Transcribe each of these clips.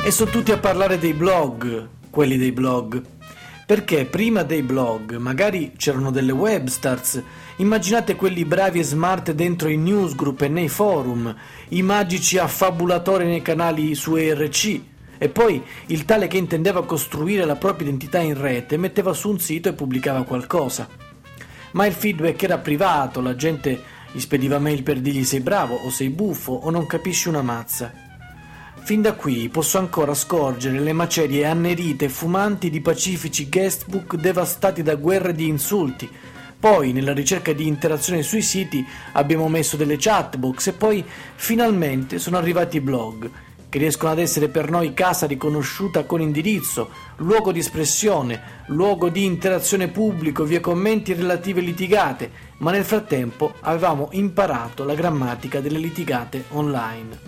E sono tutti a parlare dei blog, quelli dei blog. Perché prima dei blog magari c'erano delle webstars. Immaginate quelli bravi e smart dentro i newsgroup e nei forum, i magici affabulatori nei canali su ERC, e poi il tale che intendeva costruire la propria identità in rete metteva su un sito e pubblicava qualcosa. Ma il feedback era privato, la gente gli spediva mail per dirgli sei bravo o sei buffo o non capisci una mazza. Fin da qui posso ancora scorgere le macerie annerite e fumanti di pacifici guestbook devastati da guerre di insulti. Poi, nella ricerca di interazione sui siti, abbiamo messo delle chatbox e poi, finalmente, sono arrivati i blog, che riescono ad essere per noi casa riconosciuta con indirizzo, luogo di espressione, luogo di interazione pubblico via commenti e relative litigate, ma nel frattempo avevamo imparato la grammatica delle litigate online.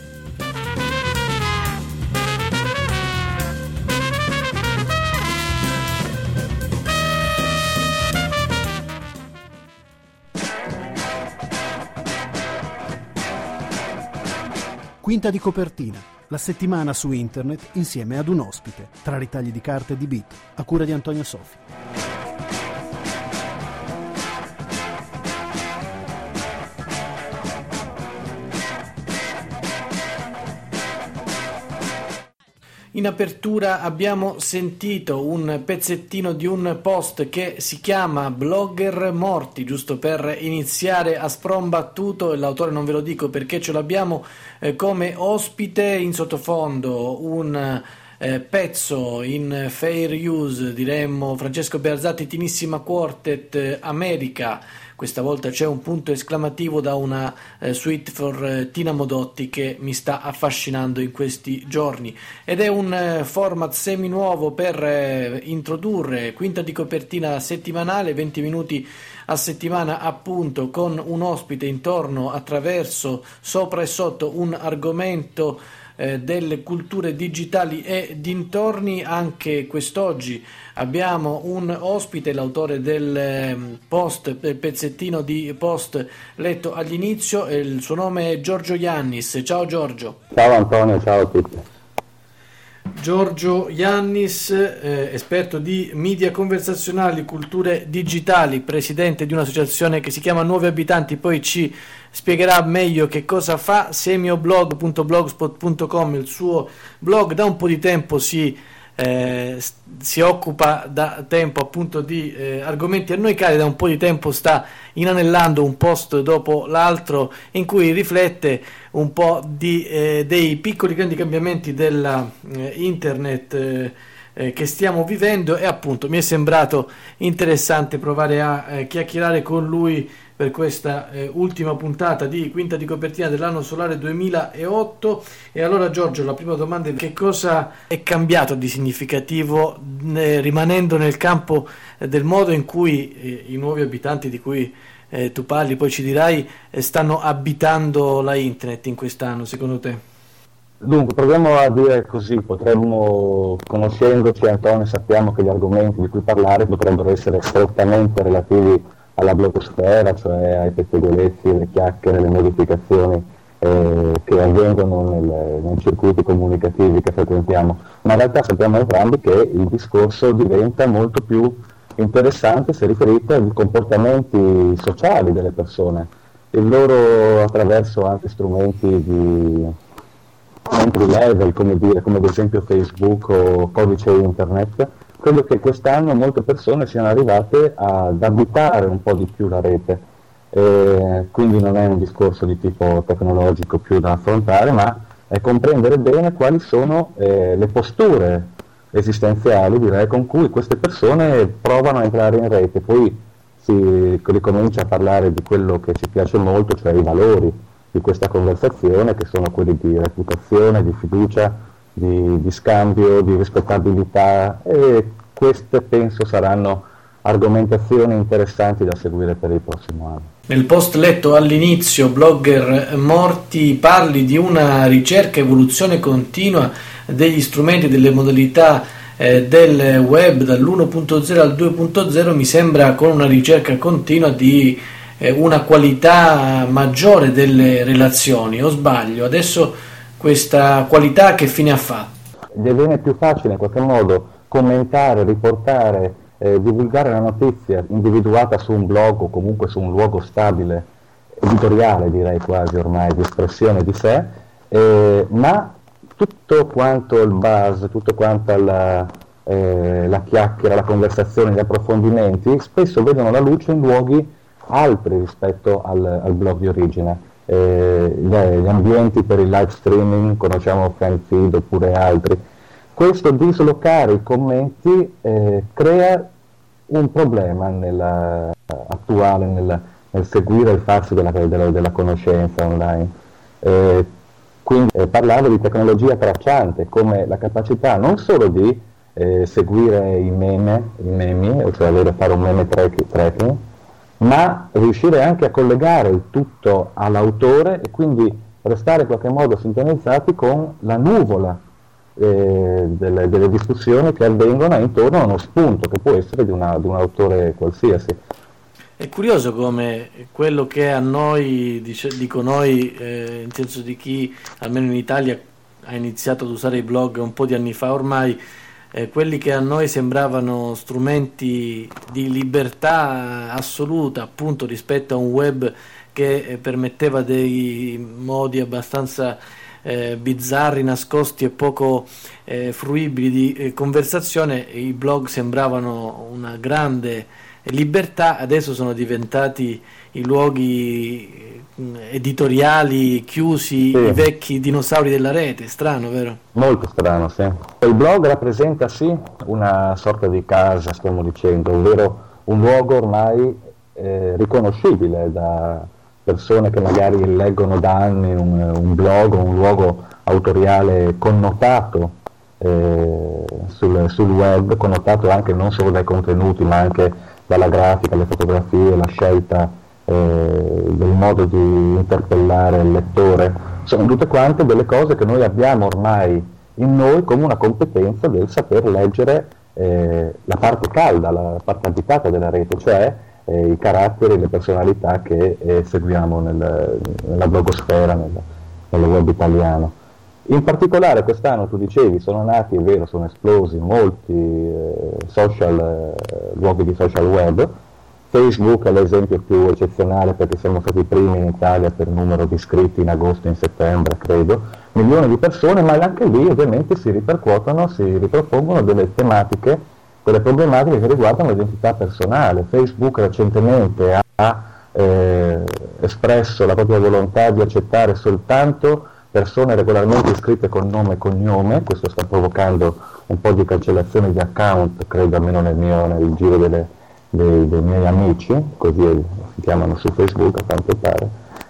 Quinta di copertina, la settimana su internet insieme ad un ospite, tra ritagli di carte e di beat, a cura di Antonio Sofi. In apertura abbiamo sentito un pezzettino di un post che si chiama Blogger Morti, giusto per iniziare a sprombattuto, e l'autore non ve lo dico perché ce l'abbiamo come ospite. In sottofondo un pezzo in fair use, diremmo Francesco Bearzati, Tinissima Quartet America. Questa volta c'è un punto esclamativo da una suite for Tina Modotti che mi sta affascinando in questi giorni, ed è un format semi-nuovo per introdurre quinta di copertina settimanale, 20 minuti a settimana appunto, con un ospite intorno, attraverso, sopra e sotto un argomento delle culture digitali e dintorni. Anche quest'oggi abbiamo un ospite, l'autore del pezzettino di post letto all'inizio, e il suo nome è Giorgio Iannis. Ciao Giorgio. Ciao Antonio, ciao a tutti. Giorgio Iannis, esperto di media conversazionali, culture digitali, presidente di un'associazione che si chiama Nuovi Abitanti, poi ci spiegherà meglio che cosa fa. semioblog.blogspot.com, il suo blog, da un po' di tempo si occupa da tempo appunto di argomenti a noi cari, da un po' di tempo sta inanellando un post dopo l'altro in cui riflette un po' dei piccoli grandi cambiamenti della internet che stiamo vivendo, e appunto mi è sembrato interessante provare a chiacchierare con lui per questa ultima puntata di Quinta di Copertina dell'anno solare 2008. E allora Giorgio, la prima domanda è: che cosa è cambiato di significativo rimanendo nel campo del modo in cui i nuovi abitanti di cui tu parli, poi ci dirai, stanno abitando la internet in quest'anno, secondo te? Dunque, proviamo a dire così, conoscendoci Antonio, sappiamo che gli argomenti di cui parlare potrebbero essere strettamente relativi alla blogosfera, cioè ai pettegolezzi, le chiacchiere, le modificazioni che avvengono nei circuiti comunicativi che frequentiamo, ma in realtà sappiamo entrambi che il discorso diventa molto più interessante se riferito ai comportamenti sociali delle persone, il loro attraverso anche strumenti di entry level, come ad esempio Facebook o codice internet. Credo che quest'anno molte persone siano arrivate ad abitare un po' di più la rete, quindi non è un discorso di tipo tecnologico più da affrontare, ma è comprendere bene quali sono le posture esistenziali, direi, con cui queste persone provano a entrare in rete. Poi si ricomincia a parlare di quello che ci piace molto, cioè i valori di questa conversazione, che sono quelli di reputazione, di fiducia, di scambio, di rispettabilità, e queste penso saranno argomentazioni interessanti da seguire per il prossimo anno. Nel post letto all'inizio, Blogger Morti, parli di una ricerca, evoluzione continua degli strumenti, delle modalità del web dall'1.0 al 2.0, mi sembra con una ricerca continua di una qualità maggiore delle relazioni, o sbaglio? Adesso questa qualità che fine ha fatto? gli viene più facile in qualche modo commentare, riportare, divulgare la notizia individuata su un blog o comunque su un luogo stabile, editoriale direi quasi ormai, di espressione di sé, ma tutto quanto il buzz, tutto quanto la chiacchiera, la conversazione, gli approfondimenti spesso vedono la luce in luoghi altri rispetto al blog di origine. Gli ambienti per il live streaming, conosciamo FanFeed oppure altri. Questo dislocare i commenti crea un problema attuale nel seguire il farsi della conoscenza online. Quindi parlavo di tecnologia tracciante come la capacità non solo di seguire i memi, cioè fare un meme tracking, ma riuscire anche a collegare il tutto all'autore e quindi restare in qualche modo sintonizzati con la nuvola delle discussioni che avvengono intorno a uno spunto che può essere di un autore qualsiasi. È curioso come quello che a noi, dico noi, in senso di chi almeno in Italia ha iniziato ad usare i blog un po' di anni fa ormai, quelli che a noi sembravano strumenti di libertà assoluta appunto rispetto a un web che permetteva dei modi abbastanza bizzarri, nascosti e poco fruibili di conversazione, i blog sembravano una grande libertà, adesso sono diventati i luoghi editoriali chiusi, sì. I vecchi dinosauri della rete. Strano, vero? Molto strano, sì. Il blog rappresenta sì una sorta di casa, stiamo dicendo, ovvero un luogo ormai riconoscibile da persone che magari leggono da anni un blog o un luogo autoriale connotato sul web, connotato anche non solo dai contenuti ma anche dalla grafica, le fotografie, la scelta del modo di interpellare il lettore. Sono tutte quante delle cose che noi abbiamo ormai in noi come una competenza del saper leggere la parte calda, la parte abitata della rete, cioè i caratteri, le personalità che seguiamo nella blogosfera, nel web italiano. In particolare quest'anno, tu dicevi, sono esplosi molti luoghi di social web. Facebook è l'esempio più eccezionale perché siamo stati i primi in Italia per numero di iscritti in agosto e in settembre, credo, milioni di persone, ma anche lì ovviamente si ripropongono delle tematiche, delle problematiche che riguardano l'identità personale. Facebook recentemente ha espresso la propria volontà di accettare soltanto persone regolarmente iscritte con nome e cognome. Questo sta provocando un po' di cancellazione di account, credo, almeno nel giro dei miei amici, così si chiamano su Facebook a quanto pare.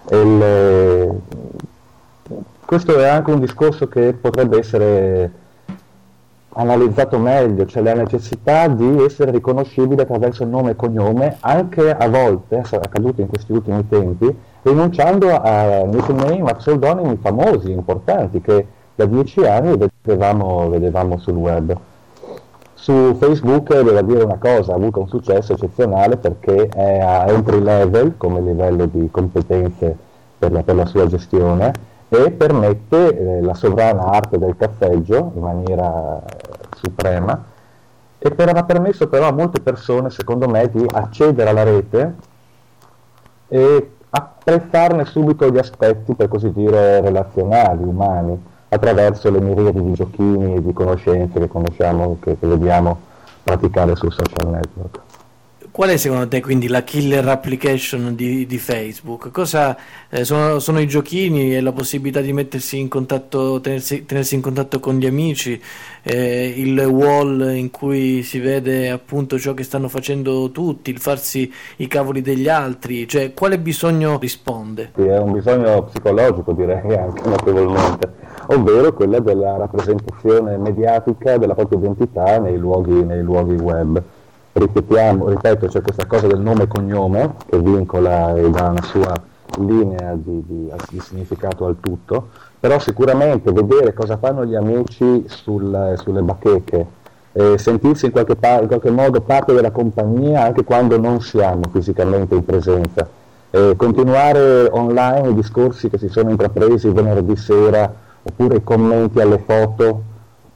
Questo è anche un discorso che potrebbe essere analizzato meglio, cioè la necessità di essere riconoscibile attraverso nome e cognome, anche a volte, è accaduto in questi ultimi tempi, rinunciando a nickname, a pseudonimi famosi, importanti, che da 10 anni vedevamo sul web. Su Facebook, devo dire una cosa, ha avuto un successo eccezionale perché è a entry level come livello di competenze per la sua gestione e permette la sovrana arte del cazzeggio in maniera suprema e ha permesso però a molte persone, secondo me, di accedere alla rete e apprezzarne subito gli aspetti, per così dire, relazionali, umani, attraverso le miriadi di giochini e di conoscenze che conosciamo, che vediamo praticare sul social network. Qual è secondo te quindi la killer application di Facebook? Cosa sono i giochini e la possibilità di mettersi in contatto, tenersi in contatto con gli amici, il wall in cui si vede appunto ciò che stanno facendo tutti, il farsi i cavoli degli altri, cioè quale bisogno risponde? Sì, è un bisogno psicologico, direi anche notevolmente, ovvero quella della rappresentazione mediatica della propria identità nei luoghi web. Ripeto, c'è questa cosa del nome e cognome che vincola e dà una sua linea di significato al tutto, però sicuramente vedere cosa fanno gli amici sulle bacheche, sentirsi in qualche modo parte della compagnia anche quando non siamo fisicamente in presenza, continuare online i discorsi che si sono intrapresi venerdì sera, oppure i commenti alle foto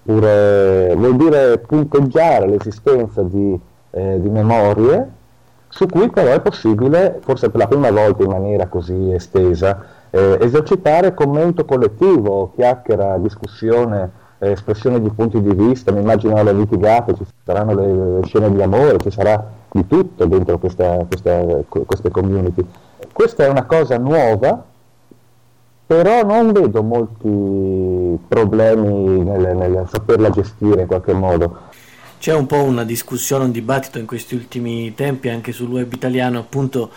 oppure vuol dire punteggiare l'esistenza di memorie su cui però è possibile, forse per la prima volta in maniera così estesa, esercitare commento collettivo, chiacchiera, discussione, espressione di punti di vista. Mi immagino le litigate, ci saranno le scene di amore, ci sarà di tutto dentro queste community. Questa è una cosa nuova, però non vedo molti problemi nel saperla gestire in qualche modo. C'è un po' una discussione, un dibattito in questi ultimi tempi anche sul web italiano, appunto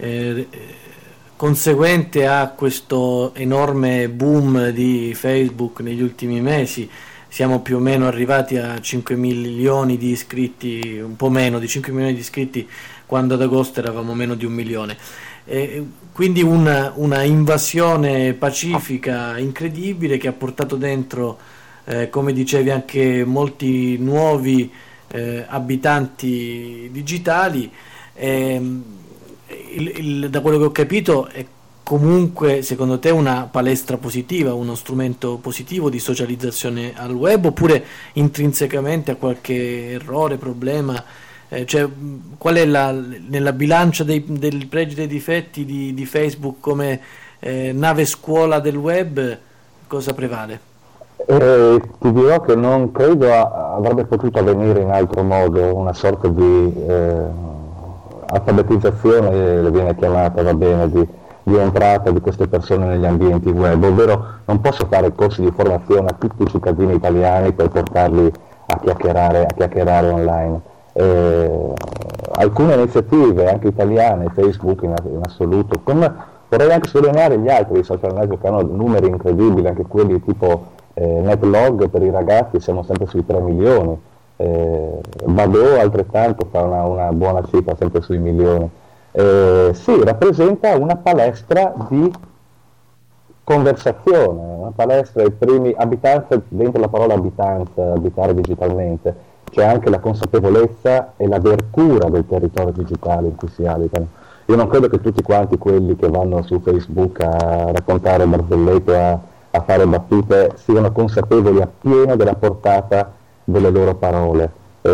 conseguente a questo enorme boom di Facebook negli ultimi mesi. Siamo più o meno arrivati a 5 milioni di iscritti, un po' meno di 5 milioni di iscritti, quando ad agosto eravamo meno di 1 milione. Quindi una invasione pacifica incredibile che ha portato dentro, come dicevi, anche molti nuovi abitanti digitali. Da quello che ho capito è comunque, secondo te, una palestra positiva, uno strumento positivo di socializzazione al web, oppure intrinsecamente ha qualche errore, problema? Cioè, qual è nella bilancia dei pregi e dei difetti di Facebook come nave scuola del web, cosa prevale? Ti dirò che non credo avrebbe potuto avvenire in altro modo, una sorta di alfabetizzazione, le viene chiamata, va bene, di entrata di queste persone negli ambienti web, ovvero non posso fare corsi di formazione a tutti i cittadini italiani per portarli a chiacchierare online. Alcune iniziative anche italiane, Facebook in assoluto, vorrei anche sottolineare gli altri social network che hanno numeri incredibili, anche quelli tipo Netlog per i ragazzi, siamo sempre sui 3 milioni, Badoo altrettanto fa una buona cifra, sempre sui milioni. Sì, rappresenta una palestra di conversazione, una palestra, abitanza, dentro la parola abitanza, abitare digitalmente, c'è anche la consapevolezza e l'aver cura del territorio digitale in cui si abitano. Io non credo che tutti quanti quelli che vanno su Facebook a raccontare barzellette, a fare battute, siano consapevoli appieno della portata delle loro parole.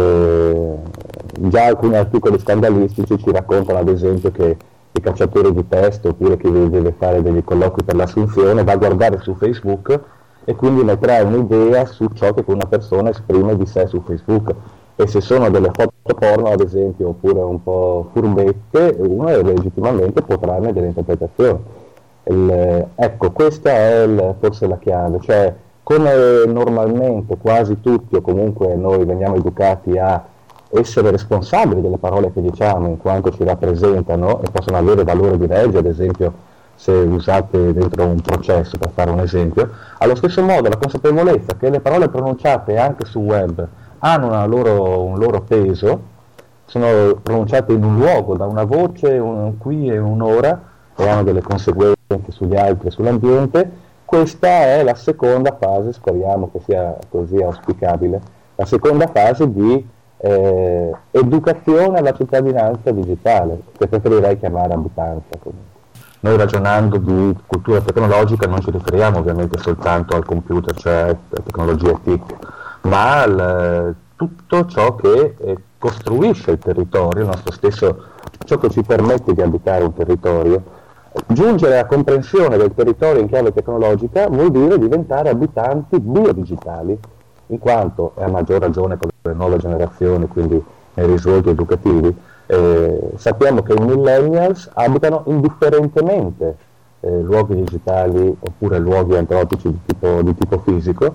Già alcuni articoli scandalistici ci raccontano ad esempio che i cacciatori di testo, oppure chi deve fare degli colloqui per l'assunzione, va a guardare su Facebook e quindi ne trae un'idea su ciò che una persona esprime di sé su Facebook, e se sono delle foto porno ad esempio, oppure un po' furbette, uno legittimamente può trarne delle interpretazioni. Ecco, questa è forse la chiave, cioè come normalmente quasi tutti, o comunque noi veniamo educati a essere responsabili delle parole che diciamo in quanto ci rappresentano e possono avere valore di legge, ad esempio se usate dentro un processo, per fare un esempio, allo stesso modo la consapevolezza che le parole pronunciate anche sul web hanno un loro peso, sono pronunciate in un luogo, da una voce, un qui e un'ora, e hanno delle conseguenze sugli altri e sull'ambiente. Questa è la seconda fase, speriamo che sia così auspicabile, la seconda fase di educazione alla cittadinanza digitale, che preferirei chiamare abitanza comunque. Noi ragionando di cultura tecnologica non ci riferiamo ovviamente soltanto al computer, cioè tecnologie TIC, ma tutto ciò che costruisce il territorio, il nostro stesso, ciò che ci permette di abitare un territorio. Giungere alla comprensione del territorio in chiave tecnologica vuol dire diventare abitanti biodigitali, in quanto, e a maggior ragione con le nuove generazioni, quindi nei risvolti educativi, sappiamo che i millennials abitano indifferentemente luoghi digitali oppure luoghi antropici di tipo fisico.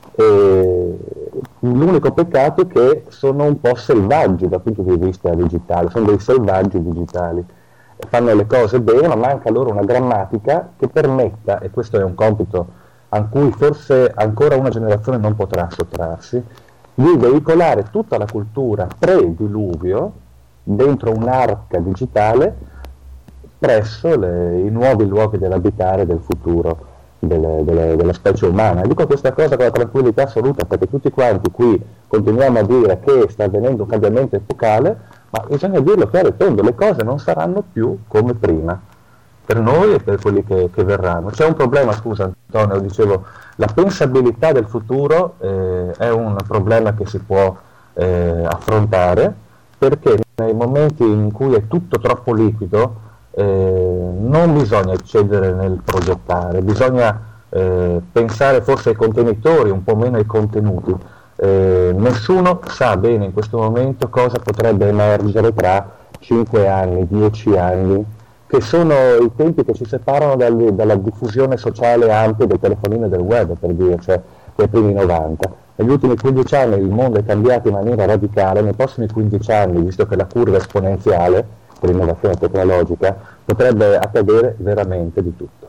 L'unico peccato è che sono un po' selvaggi dal punto di vista digitale, sono dei selvaggi digitali, fanno le cose bene, ma manca loro una grammatica che permetta, e questo è un compito a cui forse ancora una generazione non potrà sottrarsi, di veicolare tutta la cultura pre-diluvio dentro un'arca digitale presso i nuovi luoghi dell'abitare del futuro della specie umana. E dico questa cosa con la tranquillità assoluta, perché tutti quanti qui continuiamo a dire che sta avvenendo un cambiamento epocale, ma bisogna dirlo chiaro e tondo, le cose non saranno più come prima. per noi e per quelli che verranno. C'è un problema, scusa Antonio, dicevo, la pensabilità del futuro è un problema che si può affrontare, perché nei momenti in cui è tutto troppo liquido non bisogna eccedere nel progettare, bisogna pensare forse ai contenitori, un po' meno ai contenuti. Nessuno sa bene in questo momento cosa potrebbe emergere tra 5 anni, 10 anni, che sono i tempi che ci separano dalla diffusione sociale ampia del telefonino e del web, per dire, cioè dei primi 90. Negli ultimi 15 anni il mondo è cambiato in maniera radicale, nei prossimi 15 anni, visto che la curva è esponenziale per l'innovazione tecnologica, potrebbe accadere veramente di tutto.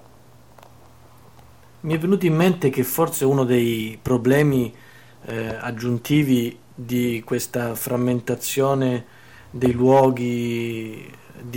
Mi è venuto in mente che forse uno dei problemi aggiuntivi di questa frammentazione dei luoghi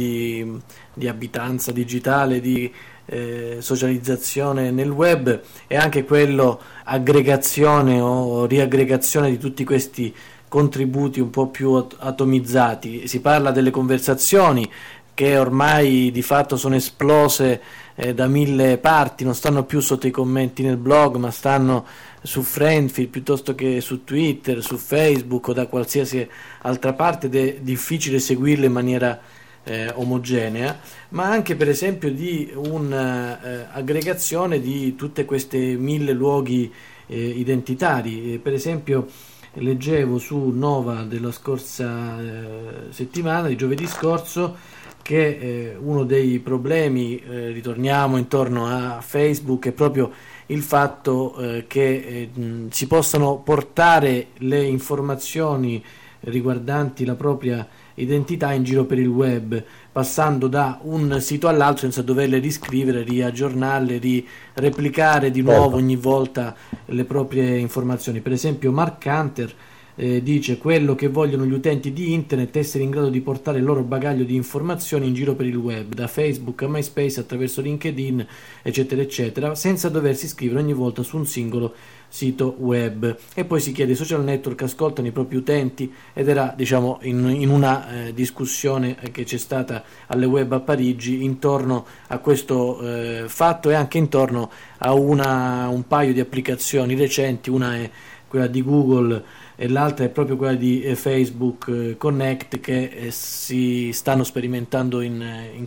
di abitanza digitale, di socializzazione nel web, è anche quello aggregazione o riaggregazione di tutti questi contributi un po' più atomizzati. Si parla delle conversazioni che ormai di fatto sono esplose da 1000 parti, non stanno più sotto i commenti nel blog, ma stanno su Friendfield piuttosto che su Twitter, su Facebook o da qualsiasi altra parte, ed è difficile seguirle in maniera omogenea, ma anche per esempio di un'aggregazione di tutte queste 1000 luoghi identitari. Per esempio leggevo su Nova della scorsa settimana, di giovedì scorso, che uno dei problemi, ritorniamo intorno a Facebook, è proprio il fatto che si possano portare le informazioni riguardanti la propria identità in giro per il web, passando da un sito all'altro senza doverle riscrivere, riaggiornarle, replicare di nuovo ogni volta le proprie informazioni. Per esempio Mark Hunter dice: quello che vogliono gli utenti di internet è essere in grado di portare il loro bagaglio di informazioni in giro per il web, da Facebook a MySpace, attraverso LinkedIn, eccetera eccetera, senza doversi iscrivere ogni volta su un singolo sito web. E poi si chiede: i social network ascoltano i propri utenti? Ed era, diciamo, in una discussione che c'è stata alle Web a Parigi intorno a questo fatto, e anche intorno a un paio di applicazioni recenti. Una è quella di Google e l'altra è proprio quella di Facebook Connect, che si stanno sperimentando in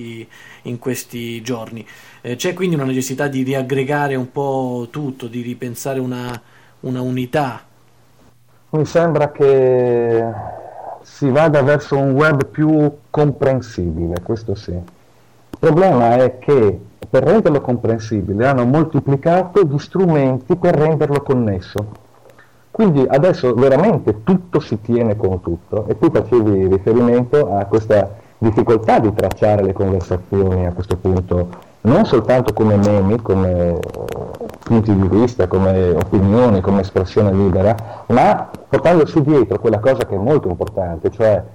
questi giorni. C'è quindi una necessità di riaggregare un po' tutto, di ripensare una unità. Mi sembra che si vada verso un web più comprensibile, questo sì. Il problema è che per renderlo comprensibile hanno moltiplicato gli strumenti per renderlo connesso. Quindi adesso veramente tutto si tiene con tutto, e tu facevi riferimento a questa difficoltà di tracciare le conversazioni a questo punto, non soltanto come memi, come punti di vista, come opinioni, come espressione libera, ma portandosi dietro quella cosa che è molto importante, cioè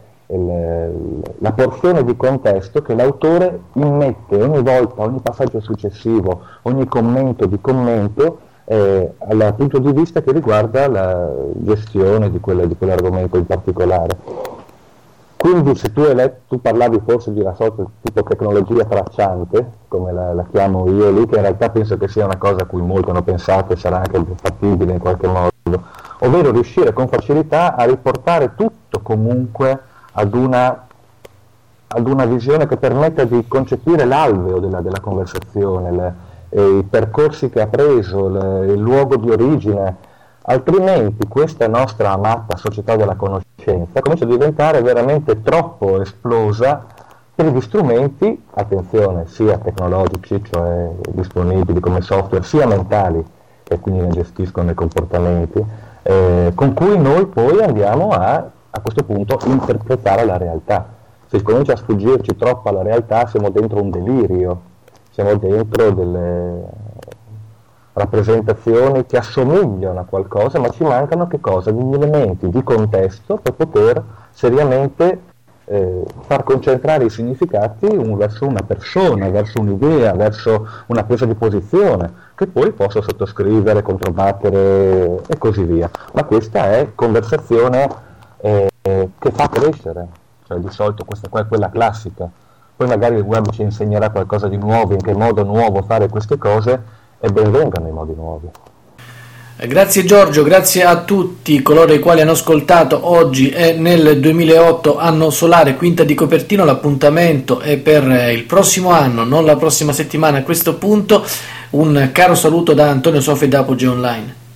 la porzione di contesto che l'autore immette ogni volta, ogni passaggio successivo, ogni commento di commento, dal punto di vista che riguarda la gestione di quell'argomento in particolare. Quindi se tu parlavi forse di una sorta di tipo tecnologia tracciante, come la chiamo io lì, che in realtà penso che sia una cosa a cui molti hanno pensato e sarà anche fattibile in qualche modo, ovvero riuscire con facilità a riportare tutto comunque ad una visione che permetta di concepire l'alveo della conversazione, i percorsi che ha preso, il luogo di origine. Altrimenti questa nostra amata società della conoscenza comincia a diventare veramente troppo esplosa per gli strumenti, attenzione, sia tecnologici, cioè disponibili come software, sia mentali, e quindi ne gestiscono i comportamenti, con cui noi poi andiamo a questo punto interpretare la realtà. Se comincia a sfuggirci troppo alla realtà, siamo dentro un delirio, siamo dentro delle rappresentazioni che assomigliano a qualcosa, ma ci mancano che cosa? Degli elementi di contesto per poter seriamente far concentrare i significati verso una persona, verso un'idea, verso una presa di posizione, che poi posso sottoscrivere, controbattere e così via. Ma questa è conversazione che fa crescere, cioè di solito questa qua è quella classica. poi magari il web ci insegnerà qualcosa di nuovo, in che modo nuovo fare queste cose, e ben vengano i modi nuovi. Grazie Giorgio, grazie a tutti coloro i quali hanno ascoltato oggi e nel 2008 Anno Solare, Quinta di Copertino. L'appuntamento è per il prossimo anno, non la prossima settimana a questo punto. Un caro saluto da Antonio Soffi da Apogee Online.